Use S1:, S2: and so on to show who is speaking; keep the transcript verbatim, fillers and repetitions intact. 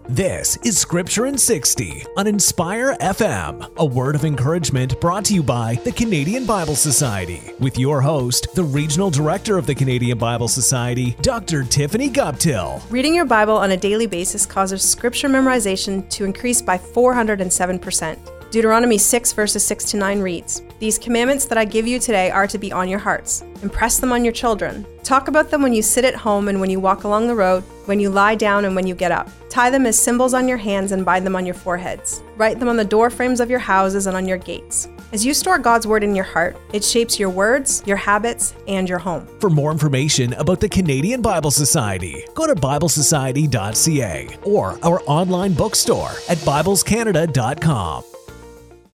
S1: This is Scripture in sixty on Inspire F M, a word of encouragement brought to you by the Canadian Bible Society, with your host, the Regional Director of the Canadian Bible Society, Doctor Tiffany Guptill.
S2: Reading your Bible on a daily basis causes Scripture memorization to increase by four hundred seven percent. Deuteronomy six verses six to nine reads, "These commandments that I give you today are to be on your hearts. Impress them on your children. Talk about them when you sit at home and when you walk along the road, when you lie down and when you get up. Tie them as symbols on your hands and bind them on your foreheads. Write them on the door frames of your houses and on your gates." As you store God's Word in your heart, it shapes your words, your habits, and your home.
S1: For more information about the Canadian Bible Society, go to bible society dot c a or our online bookstore at bibles canada dot com.